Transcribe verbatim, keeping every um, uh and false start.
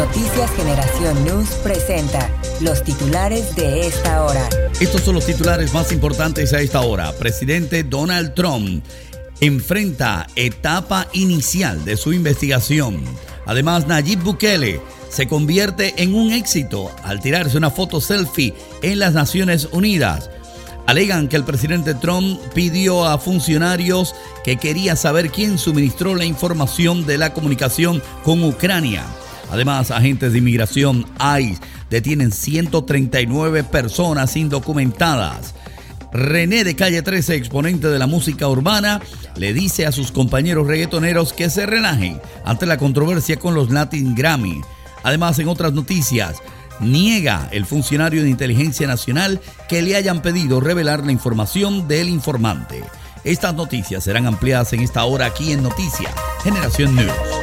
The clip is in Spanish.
Noticias Generación News presenta los titulares de esta hora. Estos son los titulares más importantes a esta hora. Presidente Donald Trump enfrenta etapa inicial de su investigación. Además, Nayib Bukele se convierte en un éxito al tirarse una foto selfie en las Naciones Unidas. Alegan que el presidente Trump pidió a funcionarios que quería saber quién suministró la información de la comunicación con Ucrania. Además, agentes de inmigración I C E detienen ciento treinta y nueve personas indocumentadas. René de Calle trece, exponente de la música urbana, le dice a sus compañeros reggaetoneros que se relajen ante la controversia con los Latin Grammy. Además, en otras noticias, niega el funcionario de Inteligencia Nacional que le hayan pedido revelar la información del informante. Estas noticias serán ampliadas en esta hora aquí en Noticias Generación News.